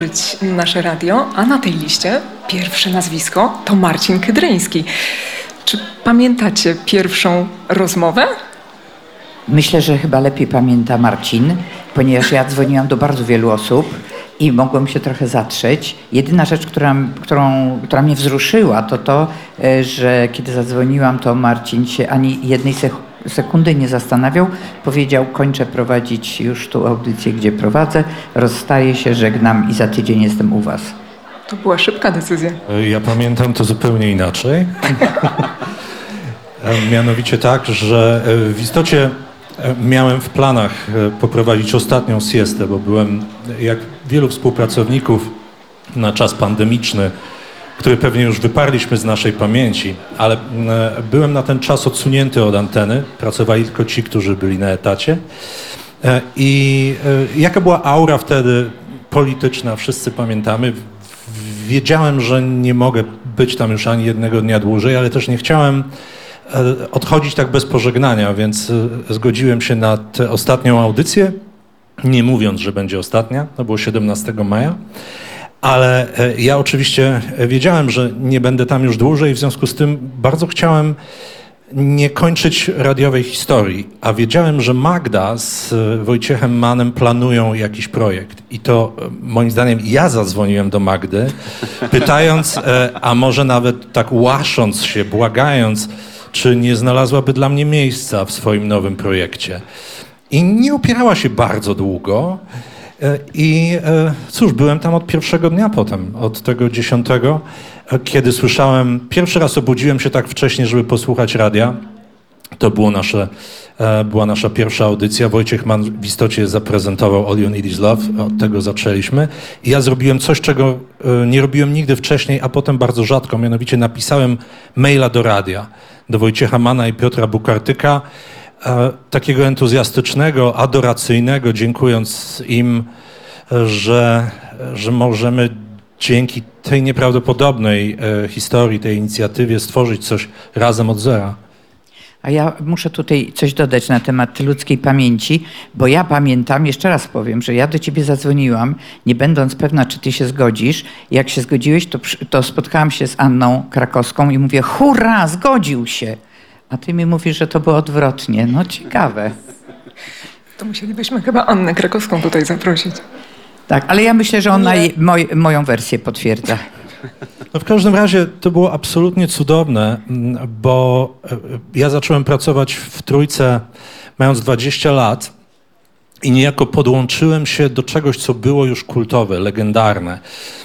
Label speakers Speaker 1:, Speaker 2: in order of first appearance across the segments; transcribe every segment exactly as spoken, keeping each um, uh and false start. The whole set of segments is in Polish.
Speaker 1: być nasze radio, a na tej liście pierwsze nazwisko to Marcin Kydryński. Czy pamiętacie pierwszą rozmowę?
Speaker 2: Myślę, że chyba lepiej pamięta Marcin, ponieważ ja dzwoniłam do bardzo wielu osób i mogłem się trochę zatrzeć. Jedyna rzecz, która, którą, która mnie wzruszyła, to to, że kiedy zadzwoniłam, to Marcin się ani jednej sekundy nie zastanawiał. Powiedział: kończę prowadzić już tu audycję, gdzie prowadzę, rozstaję się, żegnam i za tydzień jestem u was.
Speaker 1: To była szybka decyzja.
Speaker 3: Ja pamiętam to zupełnie inaczej. Mianowicie tak, że w istocie miałem w planach poprowadzić ostatnią siestę, bo byłem, jak wielu współpracowników, na czas pandemiczny, który pewnie już wyparliśmy z naszej pamięci, ale byłem na ten czas odsunięty od anteny. Pracowali tylko ci, którzy byli na etacie. I jaka była aura wtedy polityczna, wszyscy pamiętamy. Wiedziałem, że nie mogę być tam już ani jednego dnia dłużej, ale też nie chciałem odchodzić tak bez pożegnania, więc zgodziłem się na tę ostatnią audycję, nie mówiąc, że będzie ostatnia, to było siedemnastego maja, ale ja oczywiście wiedziałem, że nie będę tam już dłużej, w związku z tym bardzo chciałem nie kończyć radiowej historii, a wiedziałem, że Magda z Wojciechem Mannem planują jakiś projekt i to moim zdaniem ja zadzwoniłem do Magdy, pytając, a może nawet tak łasząc się, błagając, czy nie znalazłaby dla mnie miejsca w swoim nowym projekcie. I nie opierała się bardzo długo. I cóż, byłem tam od pierwszego dnia potem, od tego dziesiątego, kiedy słyszałem, pierwszy raz obudziłem się tak wcześnie, żeby posłuchać radia. To było nasze, była nasza pierwsza audycja. Wojciech Mann w istocie zaprezentował All You Need Is Love, od tego zaczęliśmy. I ja zrobiłem coś, czego nie robiłem nigdy wcześniej, a potem bardzo rzadko, mianowicie napisałem maila do radia, do Wojciecha Manna i Piotra Bukartyka, takiego entuzjastycznego, adoracyjnego, dziękując im, że, że możemy dzięki tej nieprawdopodobnej historii, tej inicjatywie stworzyć coś razem od zera.
Speaker 2: A ja muszę tutaj coś dodać na temat ludzkiej pamięci, bo ja pamiętam, jeszcze raz powiem, że ja do ciebie zadzwoniłam, nie będąc pewna, czy ty się zgodzisz. Jak się zgodziłeś, to, to spotkałam się z Anną Krakowską i mówię: hurra, zgodził się. A ty mi mówisz, że to było odwrotnie. No ciekawe.
Speaker 1: To musielibyśmy chyba Annę Krakowską tutaj zaprosić.
Speaker 2: Tak, ale ja myślę, że ona je, moj, moją wersję potwierdza.
Speaker 3: No w każdym razie to było absolutnie cudowne, bo ja zacząłem pracować w Trójce mając dwadzieścia lat i niejako podłączyłem się do czegoś, co było już kultowe, legendarne.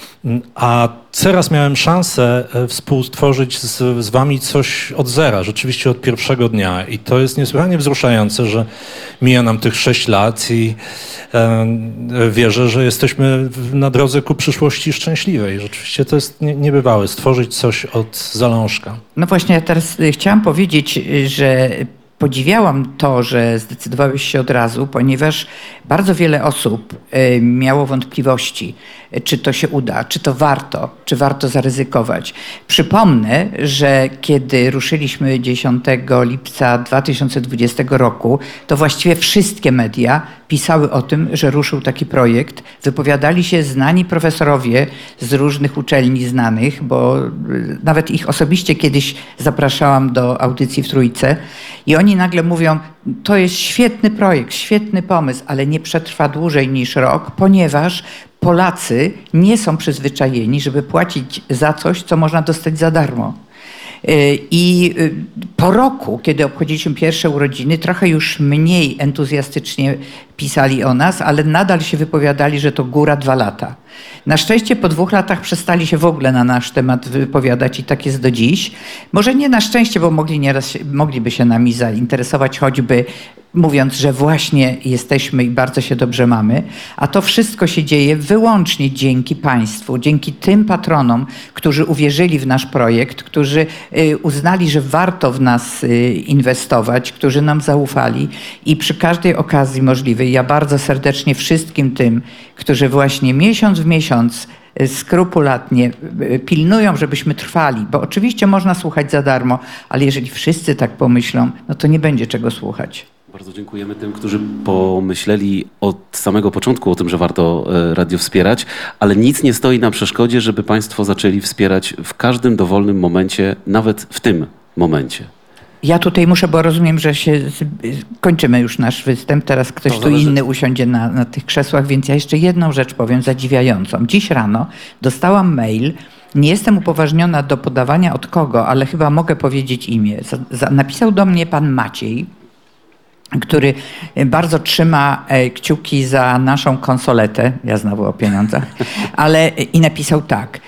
Speaker 3: A teraz miałem szansę współtworzyć z, z wami coś od zera, rzeczywiście od pierwszego dnia. I to jest niesłychanie wzruszające, że mija nam tych sześć lat i e, wierzę, że jesteśmy na drodze ku przyszłości szczęśliwej. Rzeczywiście to jest nie, niebywałe, stworzyć coś od zalążka.
Speaker 2: No właśnie, ja teraz chciałam powiedzieć, że podziwiałam to, że zdecydowałeś się od razu, ponieważ bardzo wiele osób miało wątpliwości, czy to się uda, czy to warto, czy warto zaryzykować. Przypomnę, że kiedy ruszyliśmy dziesiątego lipca dwa tysiące dwudziestego roku, to właściwie wszystkie media pisały o tym, że ruszył taki projekt. Wypowiadali się znani profesorowie z różnych uczelni znanych, bo nawet ich osobiście kiedyś zapraszałam do audycji w Trójce i oni nagle mówią: to jest świetny projekt, świetny pomysł, ale nie przetrwa dłużej niż rok, ponieważ Polacy nie są przyzwyczajeni, żeby płacić za coś, co można dostać za darmo. I po roku, kiedy obchodziliśmy pierwsze urodziny, trochę już mniej entuzjastycznie pisali o nas, ale nadal się wypowiadali, że to góra dwa lata. Na szczęście po dwóch latach przestali się w ogóle na nasz temat wypowiadać i tak jest do dziś. Może nie na szczęście, bo mogli nieraz, mogliby się nami zainteresować, choćby mówiąc, że właśnie jesteśmy i bardzo się dobrze mamy. A to wszystko się dzieje wyłącznie dzięki państwu, dzięki tym patronom, którzy uwierzyli w nasz projekt, którzy uznali, że warto w nas inwestować, którzy nam zaufali i przy każdej okazji możliwej ja bardzo serdecznie wszystkim tym, którzy właśnie miesiąc w miesiąc skrupulatnie pilnują, żebyśmy trwali, bo oczywiście można słuchać za darmo, ale jeżeli wszyscy tak pomyślą, no to nie będzie czego słuchać.
Speaker 4: Bardzo dziękujemy tym, którzy pomyśleli od samego początku o tym, że warto radio wspierać, ale nic nie stoi na przeszkodzie, żeby państwo zaczęli wspierać w każdym dowolnym momencie, nawet w tym momencie.
Speaker 2: Ja tutaj muszę, bo rozumiem, że się kończymy już nasz występ. Teraz ktoś
Speaker 4: To
Speaker 2: tu
Speaker 4: zależy.
Speaker 2: inny usiądzie na, na tych krzesłach, więc ja jeszcze jedną rzecz powiem zadziwiającą. Dziś rano dostałam mail. Nie jestem upoważniona do podawania od kogo, ale chyba mogę powiedzieć imię. Za, za, napisał do mnie pan Maciej, który bardzo trzyma kciuki za naszą konsoletę. Ja znowu o pieniądzach. Ale i napisał tak.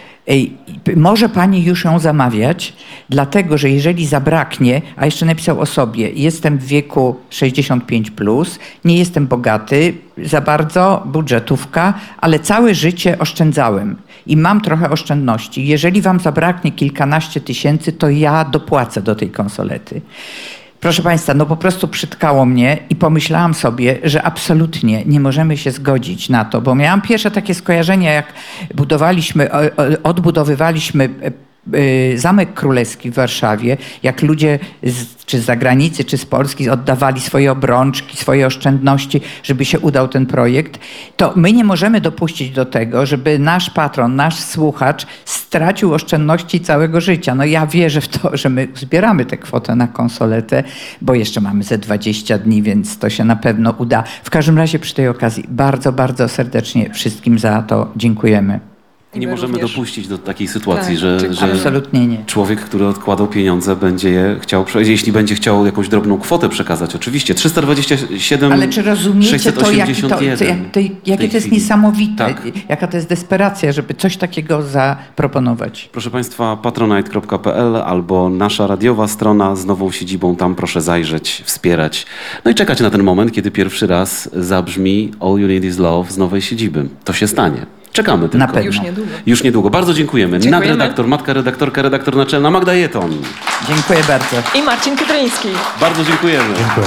Speaker 2: Może pani już ją zamawiać, dlatego że jeżeli zabraknie, a jeszcze napisał o sobie, jestem w wieku sześćdziesiąt pięć plus, nie jestem bogaty za bardzo, budżetówka, ale całe życie oszczędzałem i mam trochę oszczędności. Jeżeli wam zabraknie kilkanaście tysięcy, to ja dopłacę do tej konsolety. Proszę państwa, no po prostu przytkało mnie i pomyślałam sobie, że absolutnie nie możemy się zgodzić na to, bo miałam pierwsze takie skojarzenia, jak budowaliśmy, odbudowywaliśmy Zamek Królewski w Warszawie, jak ludzie z, czy z zagranicy, czy z Polski oddawali swoje obrączki, swoje oszczędności, żeby się udał ten projekt, to my nie możemy dopuścić do tego, żeby nasz patron, nasz słuchacz stracił oszczędności całego życia. No ja wierzę w to, że my zbieramy tę kwotę na konsoletę, bo jeszcze mamy ze dwadzieścia dni, więc to się na pewno uda. W każdym razie przy tej okazji bardzo, bardzo serdecznie wszystkim za to dziękujemy.
Speaker 4: Nie
Speaker 1: my
Speaker 4: możemy
Speaker 1: również.
Speaker 4: dopuścić do takiej sytuacji,
Speaker 1: Tak,
Speaker 4: że,
Speaker 1: czy-
Speaker 4: że
Speaker 2: Absolutnie nie.
Speaker 4: człowiek, który odkładał pieniądze, będzie je chciał, prze- jeśli będzie chciał jakąś drobną kwotę przekazać, oczywiście, trzysta dwadzieścia siedem
Speaker 2: Ale czy rozumiecie to, jaki to, to, jak, to,
Speaker 4: w tej
Speaker 2: jakie to jest
Speaker 4: chwili.
Speaker 2: niesamowite,
Speaker 4: Tak.
Speaker 2: jaka to jest desperacja, żeby coś takiego zaproponować.
Speaker 4: Proszę Państwa, patronite kropka p l albo nasza radiowa strona z nową siedzibą, tam proszę zajrzeć, wspierać. No i czekać na ten moment, kiedy pierwszy raz zabrzmi All You Need Is Love z nowej siedziby. To się stanie. Czekamy tylko.
Speaker 2: Na pewno.
Speaker 1: Już niedługo.
Speaker 4: Już niedługo. Bardzo dziękujemy.
Speaker 1: Dziękujemy.
Speaker 4: Nadredaktor, matka redaktorka, redaktor naczelna Magda Jeton.
Speaker 2: Dziękuję bardzo.
Speaker 1: I Marcin Kydryński.
Speaker 4: Bardzo dziękujemy.
Speaker 3: Dziękuję.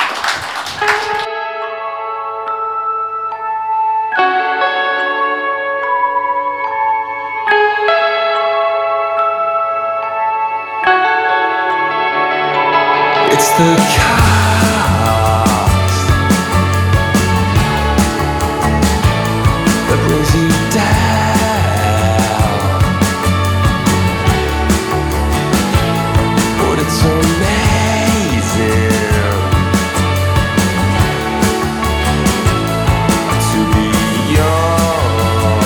Speaker 5: It's the chaos that brings you down, but it's amazing to be young.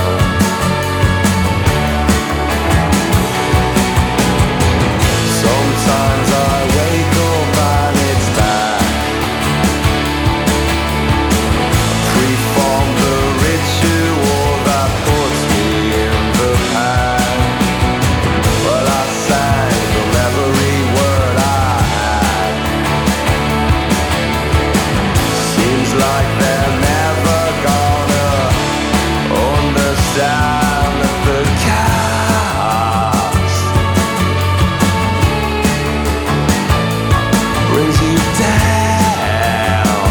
Speaker 5: Sometimes I wake up and it's back. Pre-formed the ritual that puts me in the pack. Well, I sang from every word I had. Seems like they're never gonna understand that the chaos brings you down,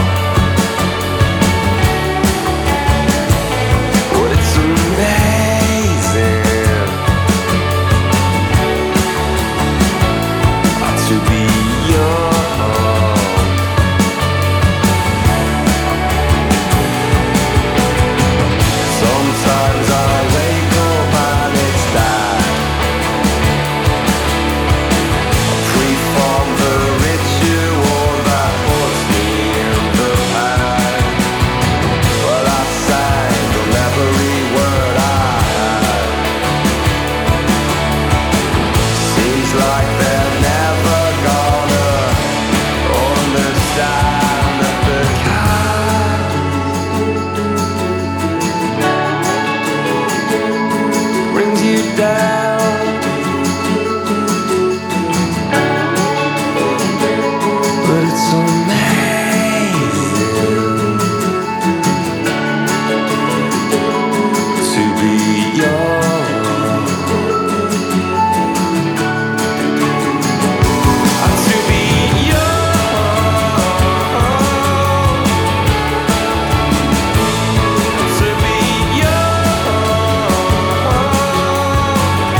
Speaker 5: but it's amazing to be young. Sometimes I wake up and it's dark. Pre-form the ritual that puts me in the pack. Well, I sang from every word I had. Seems like they're never gonna understand that the kind brings you down. But it's amazing to be young, and to be young, to be young.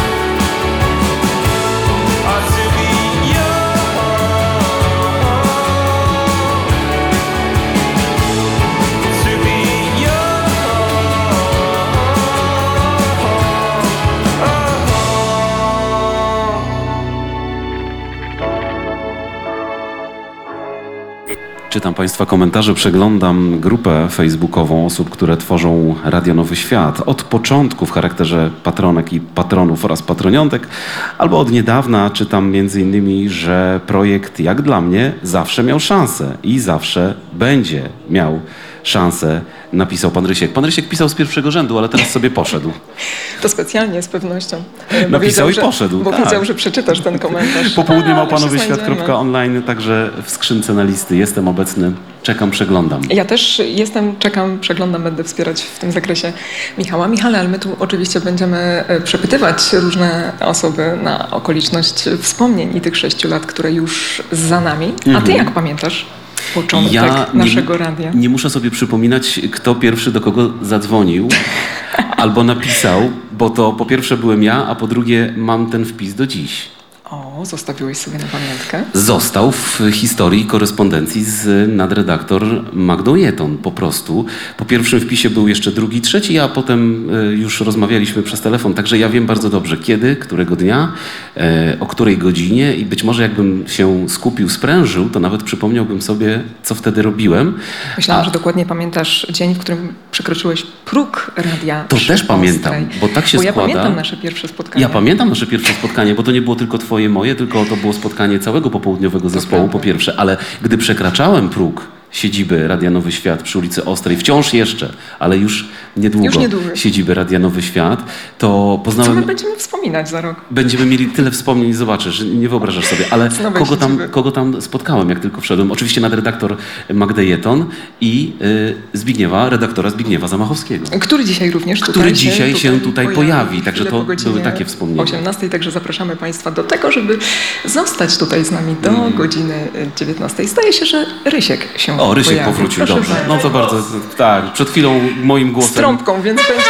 Speaker 4: Czytam Państwa komentarze, przeglądam grupę facebookową osób, które tworzą Radio Nowy Świat. Od początku w charakterze patronek i patronów oraz patroniątek, albo od niedawna czytam między innymi, że projekt jak dla mnie zawsze miał szansę i zawsze będzie miał szansę, napisał pan Rysiek. Pan Rysiek pisał z pierwszego rzędu, ale teraz sobie poszedł.
Speaker 1: To specjalnie, z pewnością. Bo
Speaker 4: Napisał
Speaker 1: wiedział,
Speaker 4: i
Speaker 1: że,
Speaker 4: poszedł,
Speaker 1: Bo
Speaker 4: tak.
Speaker 1: wiedział, że przeczytasz ten komentarz.
Speaker 4: Popołudnie
Speaker 1: A,
Speaker 4: małpanowy
Speaker 1: się
Speaker 4: świat
Speaker 1: znajdziemy.
Speaker 4: kropka online, także w skrzynce na listy jestem obecny, czekam, przeglądam.
Speaker 1: Ja też jestem, czekam, przeglądam, będę wspierać w tym zakresie Michała. Michale, ale my tu oczywiście będziemy e, przepytywać różne osoby na okoliczność wspomnień i tych sześciu lat, które już za nami. A ty jak pamiętasz początek
Speaker 4: Ja
Speaker 1: naszego
Speaker 4: nie,
Speaker 1: radia?
Speaker 4: nie muszę sobie przypominać, kto pierwszy do kogo zadzwonił albo napisał, bo to po pierwsze byłem ja, a po drugie mam ten wpis do dziś.
Speaker 1: O, zostawiłeś sobie na pamiątkę.
Speaker 4: Został w historii korespondencji z nadredaktor Magdą Jeton po prostu. Po pierwszym wpisie był jeszcze drugi, trzeci, a potem y, już rozmawialiśmy przez telefon. Także ja wiem bardzo dobrze kiedy, którego dnia, e, o której godzinie i być może jakbym się skupił, sprężył, to nawet przypomniałbym sobie, co wtedy robiłem.
Speaker 1: Myślałam,
Speaker 4: A-
Speaker 1: że dokładnie pamiętasz dzień, w którym przekroczyłeś próg radia
Speaker 4: To
Speaker 1: przy
Speaker 4: też pamiętam,
Speaker 1: Ostrej.
Speaker 4: bo tak się
Speaker 1: bo ja
Speaker 4: składa.
Speaker 1: pamiętam nasze pierwsze spotkanie.
Speaker 4: Ja pamiętam nasze pierwsze spotkanie, bo to nie było tylko twoje, moje, tylko to było spotkanie całego popołudniowego zespołu po
Speaker 1: prawda.
Speaker 4: pierwsze, ale gdy przekraczałem próg siedziby Radia Nowy Świat przy ulicy Ostrej, wciąż jeszcze, ale już niedługo,
Speaker 1: Już niedługo.
Speaker 4: siedziby Radia Nowy Świat, to
Speaker 1: Co
Speaker 4: poznałem...
Speaker 1: my będziemy wspominać za rok?
Speaker 4: Będziemy mieli tyle wspomnień, zobaczysz, nie wyobrażasz sobie, ale
Speaker 1: Z nowej
Speaker 4: kogo tam,
Speaker 1: siedziby.
Speaker 4: kogo tam spotkałem, jak tylko wszedłem. Oczywiście nadredaktor Magdę Jeton i y, Zbigniewa, redaktora Zbigniewa Zamachowskiego.
Speaker 1: Który dzisiaj również tutaj
Speaker 4: Który
Speaker 1: się
Speaker 4: dzisiaj się tutaj pojawi, także
Speaker 1: chwilę
Speaker 4: to
Speaker 1: po godzinie
Speaker 4: były takie wspomnienia.
Speaker 1: osiemnastej, także zapraszamy Państwa do tego, żeby zostać tutaj z nami do godziny dziewiętnastej. Zdaje się, że Rysiek się
Speaker 4: O, Rysiek
Speaker 1: pojawi.
Speaker 4: powrócił,
Speaker 1: Proszę
Speaker 4: dobrze.
Speaker 1: bardzo.
Speaker 4: No to bardzo, tak, przed chwilą moim
Speaker 1: Z
Speaker 4: głosem.
Speaker 1: trąbką, więc będzie...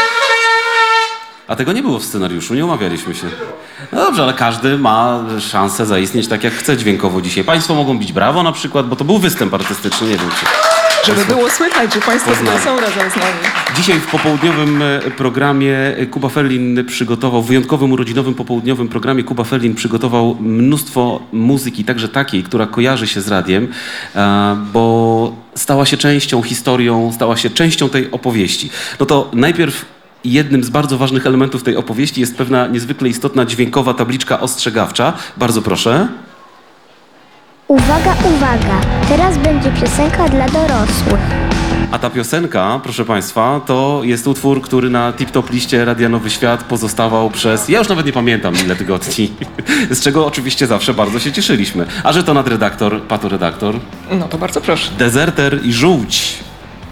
Speaker 4: A tego nie było w scenariuszu, nie umawialiśmy się. No dobrze, ale każdy ma szansę zaistnieć tak, jak chce dźwiękowo dzisiaj. Państwo mogą bić brawo na przykład, bo to był występ artystyczny, nie wiem czy...
Speaker 1: Żeby było słychać, że Państwo tutaj
Speaker 4: Poznamy.
Speaker 1: są razem z nami.
Speaker 4: Dzisiaj w popołudniowym e, programie Kuba Ferlin przygotował, w wyjątkowym urodzinowym popołudniowym programie Kuba Ferlin przygotował mnóstwo muzyki, także takiej, która kojarzy się z radiem, e, bo stała się częścią, historią, stała się częścią tej opowieści. No to najpierw jednym z bardzo ważnych elementów tej opowieści jest pewna niezwykle istotna dźwiękowa tabliczka ostrzegawcza. Bardzo proszę.
Speaker 6: Uwaga, uwaga! Teraz będzie piosenka dla dorosłych.
Speaker 4: A ta piosenka, proszę Państwa, to jest utwór, który na tip-top liście Radia Nowy Świat pozostawał przez, ja już nawet nie pamiętam ile tygodni, z czego oczywiście zawsze bardzo się cieszyliśmy. A że to nadredaktor, patoredaktor,
Speaker 1: No to bardzo proszę.
Speaker 4: Dezerter i Żółć.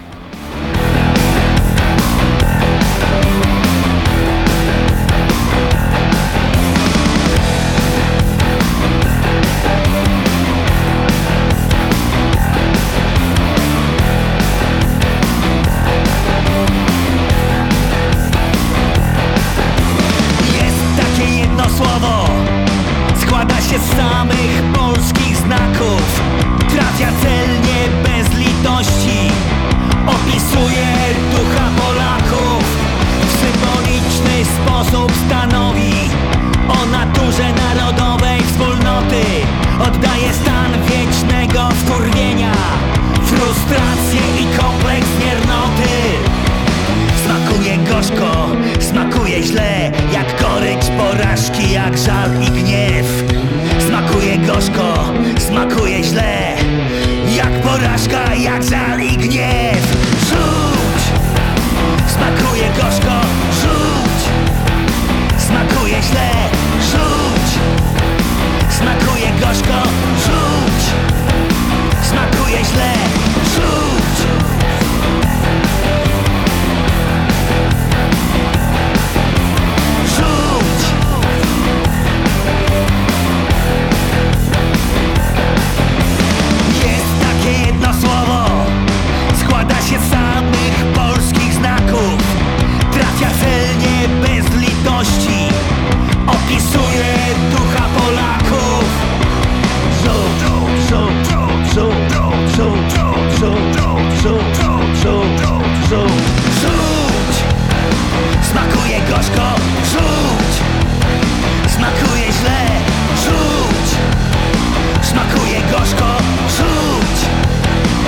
Speaker 7: Jest takie jedno słowo, składa się z samych polskich znaków. Trafia celnie bez litości, opisuje ducha Polaków. W symboliczny sposób stanowi o naturze narodowej wspólnoty. Oddaje stan wiecznego wkurwienia, frustrację i kompleks miernoty. Smakuje gorzko, smakuje źle, jak gorycz porażki, jak żal i gniew. Smakuje gorzko, smakuje źle, jak porażka, jak żal i gniew. Rzuć! Smakuje gorzko, rzuć! Smakuje źle, rzuć! Smakuje gorzko, rzuć! Smakuje źle, rzuć! Rzuć! Jest takie jedno słowo, składa się z samych polskich znaków. Trafia celnie bez litości, opisuje ducha Polaków. Rzuć! Rzuć! Rzuć! Rzuć! Rzuć! Rzuć! Rzuć! Rzuć! Smakuje gorzko, rzuć! Smakuje źle, rzuć! Smakuje gorzko, rzuć!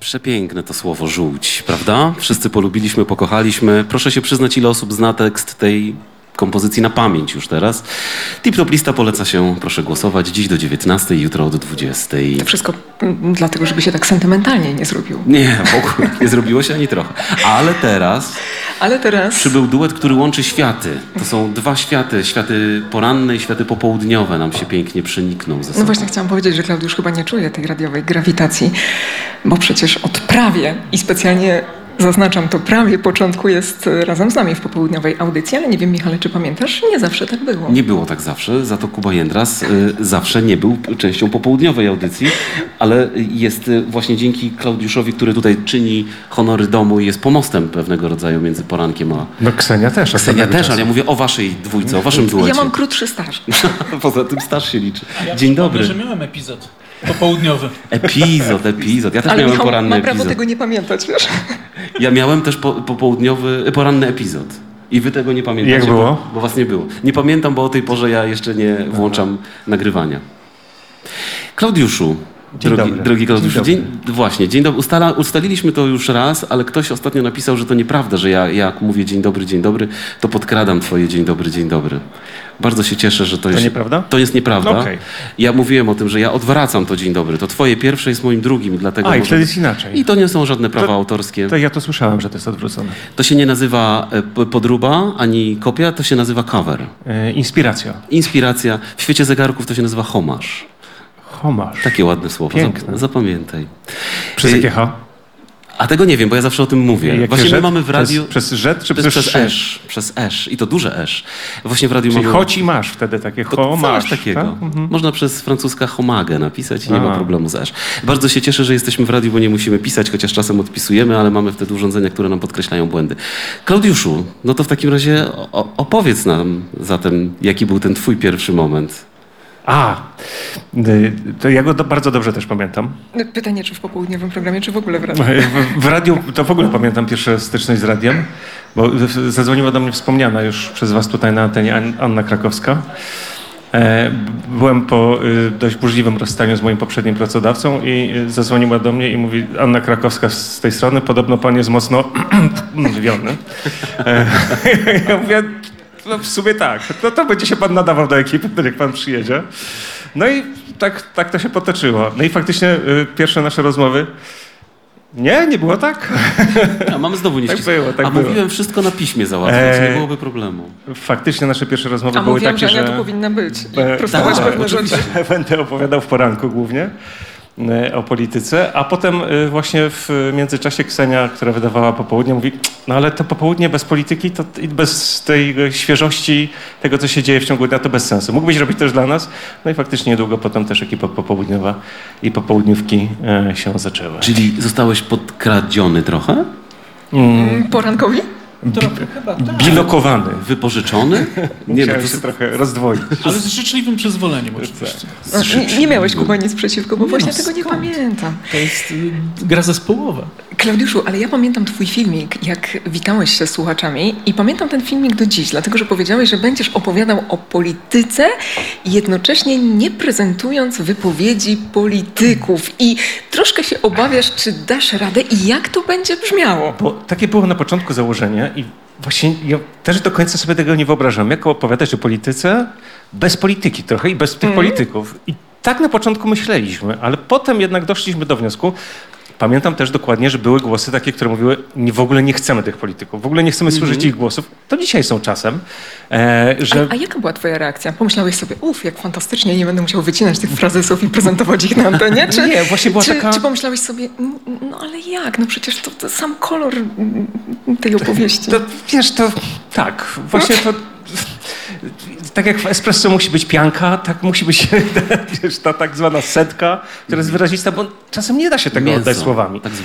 Speaker 4: Przepiękne to słowo żółć, prawda? Wszyscy polubiliśmy, pokochaliśmy. Proszę się przyznać, ile osób zna tekst tej kompozycji na pamięć już teraz. Tip Top Lista poleca się, proszę głosować, dziś do dziewiętnastej, jutro od dwudziestej.
Speaker 1: To wszystko mm, dlatego, żeby się tak sentymentalnie nie zrobił.
Speaker 4: Nie, w ogóle nie zrobiło się ani trochę. Ale teraz
Speaker 1: Ale teraz...
Speaker 4: przybył duet, który łączy światy. To są dwa światy, światy poranne i światy popołudniowe nam się pięknie przenikną ze sobą.
Speaker 1: No właśnie chciałam powiedzieć, że Klaudiusz chyba nie czuje tej radiowej grawitacji, bo przecież od prawie i specjalnie zaznaczam to, prawie początku jest razem z nami w popołudniowej audycji, ale nie wiem, Michale, czy pamiętasz? Nie zawsze tak było.
Speaker 4: Nie było tak zawsze, za to Kuba Jędras y, zawsze nie był częścią popołudniowej audycji, ale jest y, właśnie dzięki Klaudiuszowi, który tutaj czyni honory domu i jest pomostem pewnego rodzaju między porankiem a...
Speaker 8: No Ksenia też. od
Speaker 4: Ksenia
Speaker 8: pewnego
Speaker 4: też,
Speaker 8: czasu.
Speaker 4: ale ja mówię o waszej dwójce, o waszym duecie.
Speaker 1: Ja mam krótszy staż.
Speaker 4: Poza tym staż się liczy.
Speaker 9: Ja
Speaker 4: Dzień dobry.
Speaker 9: że miałem epizod popołudniowy.
Speaker 4: Epizod, epizod. Ja też
Speaker 1: Ale
Speaker 4: miałem
Speaker 1: Michał
Speaker 4: poranny
Speaker 1: ma prawo
Speaker 4: epizod.
Speaker 1: tego nie pamiętać, wiesz?
Speaker 4: Ja miałem też po, popołudniowy, poranny epizod. I wy tego nie pamiętacie.
Speaker 8: Jak było?
Speaker 4: Bo, bo was nie było. Nie pamiętam, bo o tej porze ja jeszcze nie włączam nagrywania. Klaudiuszu.
Speaker 8: Dzień
Speaker 4: drogi,
Speaker 8: dobry.
Speaker 4: drogi Klaudiuszu,
Speaker 8: Dzień
Speaker 4: dzień, właśnie, dzień dobry. Ustala, ustaliliśmy to już raz, ale ktoś ostatnio napisał, że to nieprawda, że ja jak mówię dzień dobry, dzień dobry, to podkradam twoje dzień dobry, dzień dobry. Bardzo się cieszę, że to jest...
Speaker 8: nieprawda?
Speaker 4: To jest nieprawda.
Speaker 8: No okej.
Speaker 4: Ja mówiłem o tym, że ja odwracam to dzień dobry. To twoje pierwsze jest moim drugim i dlatego...
Speaker 8: A, i
Speaker 4: może-
Speaker 8: wtedy jest inaczej.
Speaker 4: I to nie są żadne prawa
Speaker 8: To-
Speaker 4: autorskie.
Speaker 8: To ja to słyszałem, że to jest odwrócone.
Speaker 4: To się nie nazywa e, p- podróba ani kopia, to się nazywa cover.
Speaker 8: E, inspiracja.
Speaker 4: Inspiracja. W świecie zegarków to się nazywa homasz.
Speaker 8: Homasz.
Speaker 4: Takie ładne słowo.
Speaker 8: Piękne.
Speaker 4: Zap- zapamiętaj.
Speaker 8: Przez
Speaker 4: Y,
Speaker 8: jakie H?
Speaker 4: A tego nie wiem, bo ja zawsze o tym mówię.
Speaker 8: Jakie
Speaker 4: Właśnie my
Speaker 8: rzet?
Speaker 4: mamy w radiu...
Speaker 8: Przez, przez rzet czy
Speaker 4: to jest
Speaker 8: przez,
Speaker 4: przez
Speaker 8: szy?
Speaker 4: esz. Przez esz. I to duże esz. Właśnie w radiu
Speaker 8: Czyli
Speaker 4: mamy...
Speaker 8: choć i masz wtedy takie
Speaker 4: To
Speaker 8: ho, masz.
Speaker 4: coś takiego.
Speaker 8: tak? Mhm.
Speaker 4: Można przez francuska homagę napisać i nie ma
Speaker 8: A.
Speaker 4: problemu z esz. Bardzo się cieszę, że jesteśmy w radiu, bo nie musimy pisać, chociaż czasem odpisujemy, ale mamy wtedy urządzenia, które nam podkreślają błędy. Klaudiuszu, no to w takim razie o- opowiedz nam zatem, jaki był ten twój pierwszy moment.
Speaker 8: A, y, to ja go do, bardzo dobrze też pamiętam.
Speaker 1: Pytanie, czy w popołudniowym programie, czy w ogóle w radiu?
Speaker 8: W, w radiu to w ogóle pamiętam pierwszą styczność z radiem, bo w- zadzwoniła do mnie wspomniana już przez was tutaj na antenie An- Anna Krakowska. E, byłem po y, dość burzliwym rozstaniu z moim poprzednim pracodawcą i y, zadzwoniła do mnie i mówi: Anna Krakowska z tej strony, podobno pan jest mocno żywiony. E, ja mówię, no w sumie tak, no to będzie się pan nadawał do ekipy, jak pan przyjedzie. No i tak, tak to się potoczyło. No i faktycznie y, pierwsze nasze rozmowy, nie, nie było tak.
Speaker 4: A mamy znowu nie
Speaker 8: Tak
Speaker 4: ścisnąć.
Speaker 8: było, tak
Speaker 4: A
Speaker 8: było.
Speaker 4: mówiłem wszystko na piśmie załatwiać,
Speaker 8: Eee,
Speaker 4: nie byłoby problemu.
Speaker 8: Faktycznie nasze pierwsze rozmowy
Speaker 1: A
Speaker 8: były
Speaker 1: mówiłam,
Speaker 8: takie,
Speaker 1: że Ania
Speaker 8: że...
Speaker 1: tu powinna być.
Speaker 8: E,
Speaker 1: I prostować
Speaker 4: tak,
Speaker 1: pewne rzeczy.
Speaker 4: oczywiście.
Speaker 8: Będę opowiadał w poranku głównie e, o polityce, a potem e, właśnie w międzyczasie Ksenia, która wydawała popołudnie, mówi: no ale to popołudnie bez polityki, to i bez tej e, świeżości tego, co się dzieje w ciągu dnia, to bez sensu. Mógłbyś robić też dla nas? No i faktycznie niedługo potem też ekipa popołudniowa i popołudniówki e, się zaczęły.
Speaker 4: Czyli zostałeś podkradziony trochę?
Speaker 1: Mm, Porankowi?
Speaker 9: Trochę chyba tak.
Speaker 8: Bilokowany.
Speaker 4: Wypożyczony? Nie, no
Speaker 8: Musiałem
Speaker 4: to
Speaker 8: się trochę rozdwoić.
Speaker 9: Ale z życzliwym przyzwoleniem oczywiście.
Speaker 1: No, nie, nie miałeś Kuba nic przeciwko, bo
Speaker 9: Nie
Speaker 1: właśnie
Speaker 9: no,
Speaker 1: tego nie
Speaker 9: skąd?
Speaker 1: pamiętam.
Speaker 9: To jest y, gra zespołowa.
Speaker 1: Klaudiuszu, ale ja pamiętam twój filmik, jak witałeś się z słuchaczami i pamiętam ten filmik do dziś, dlatego że powiedziałeś, że będziesz opowiadał o polityce, jednocześnie nie prezentując wypowiedzi polityków i troszkę się obawiasz, czy dasz radę i jak to będzie brzmiało.
Speaker 8: Bo takie było na początku założenie i właśnie ja też do końca sobie tego nie wyobrażam. Jak opowiadać o polityce bez polityki trochę i bez tych polityków. I tak na początku myśleliśmy, ale potem jednak doszliśmy do wniosku. Pamiętam też dokładnie, że były głosy takie, które mówiły: nie, w ogóle nie chcemy tych polityków, w ogóle nie chcemy słyszeć ich głosów. To dzisiaj są czasem, e, że...
Speaker 1: A, a jaka była twoja reakcja? Pomyślałeś sobie: uff, jak fantastycznie, nie będę musiał wycinać tych frazesów i prezentować ich na antenie? Czy,
Speaker 8: Nie, właśnie była
Speaker 1: czy,
Speaker 8: taka-
Speaker 1: czy pomyślałeś sobie: "N- no ale jak, no przecież to, to sam kolor mm, tej opowieści.
Speaker 8: To, wiesz, to tak, właśnie to... Tak jak w espresso musi być pianka, tak musi być wiesz, ta tak zwana setka, która jest wyrazista, bo czasem nie da się tego
Speaker 4: Mięso,
Speaker 8: oddać słowami.
Speaker 4: tak